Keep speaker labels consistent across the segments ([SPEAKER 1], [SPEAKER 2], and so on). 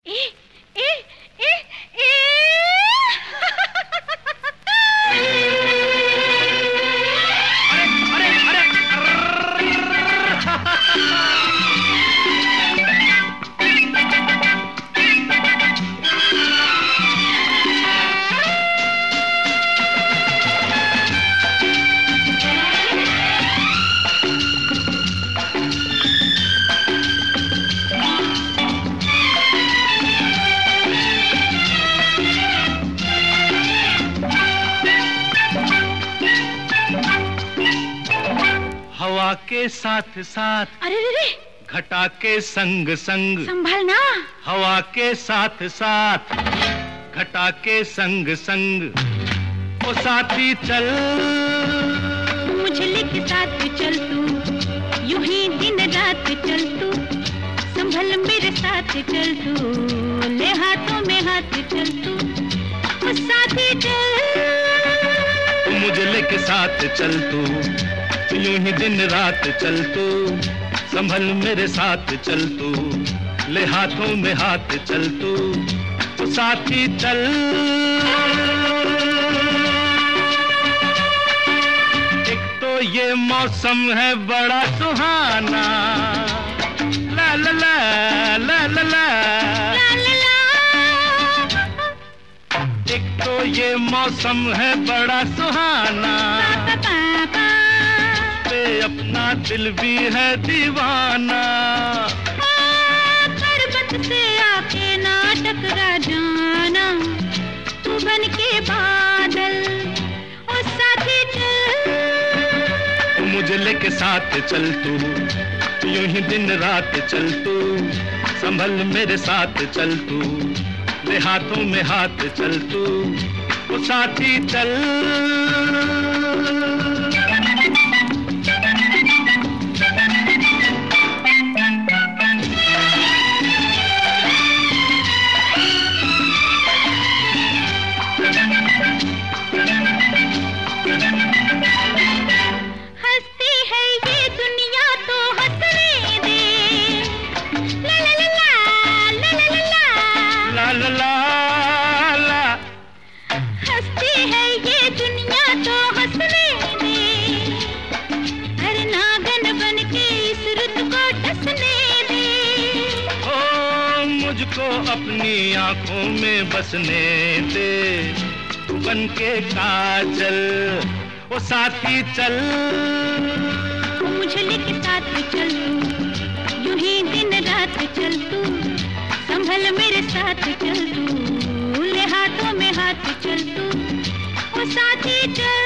[SPEAKER 1] ए, ए, ए, ए,
[SPEAKER 2] अरे अरे हवा के साथ साथ,
[SPEAKER 1] अरे रे रे,
[SPEAKER 2] घटा के संग संग,
[SPEAKER 1] संभलना।
[SPEAKER 2] हवा के साथ साथ, घटा के संग संग, ओ साथी चल,
[SPEAKER 1] मुझे लेके साथ चल तू, यूं ही दिन रात चल तू, संभल मेरे साथ चल तू, ले हाथों में हाथ चल तू, ओ साथी चल,
[SPEAKER 2] मुझे लेके साथ चल तू, यूं ही दिन रात चल तू, संभल मेरे साथ चल तू, ले हाथों में हाथ चल तू, तो साथी चल। एक तो ये मौसम है बड़ा सुहाना, ला ला ला ला ला ला,
[SPEAKER 1] ला ला ला।
[SPEAKER 2] एक तो ये मौसम है बड़ा सुहाना, पे अपना दिल भी है दीवाना,
[SPEAKER 1] पर्वत से आके ना टकरा जाना, तू बन के बादल, ओ साथी चल,
[SPEAKER 2] मुझे लेके साथ चल तू, यूं ही दिन रात चल तू, संभल मेरे साथ चल तू, ले हाथों में हाथ चल तू, ओ साथी चल।
[SPEAKER 1] हंसती है ये दुनिया तो हंसने दे, ला ला ला ला ला ला ला
[SPEAKER 2] ला ला ला,
[SPEAKER 1] हंसती है ये दुनिया तो हंसने दे, हर नागन बन के इस रुत को डसने दे,
[SPEAKER 2] ओ मुझको अपनी आंखों में बसने दे, तू बन के काजल, ओ साथी चल,
[SPEAKER 1] मुझे लेके साथ चल तू, यूं ही दिन रात चल तू, संभल मेरे साथ चल तू, ले हाथों में हाथ चल तू, ओ साथी चल।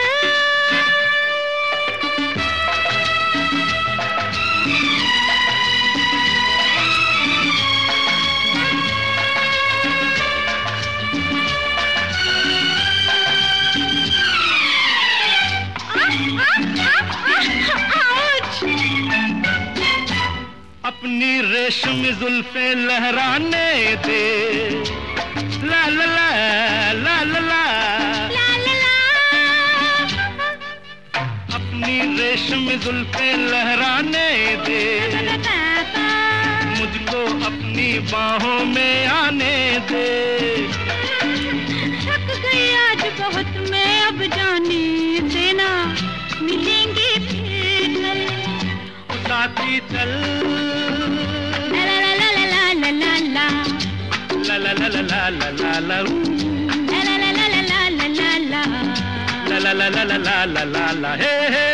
[SPEAKER 2] अपनी रेशमी जुल्फे लहराने दे, ला ला ला ला ला ला,
[SPEAKER 1] ला ला ला,
[SPEAKER 2] अपनी रेशमी जुल्फे लहराने दे, मुझको अपनी बाहों में आने दे,
[SPEAKER 1] थक गई आज बहुत मैं अब जाने देना, मिलेंगे फिर कल,
[SPEAKER 2] साथी चल,
[SPEAKER 1] ला ला ला ला ला ला ला ला,
[SPEAKER 2] ला ला ला ला ला ला ला ला,
[SPEAKER 1] ला ला ला ला ला ला ला ला,
[SPEAKER 2] ला ला ला ला ला ला ला ला, हे हे।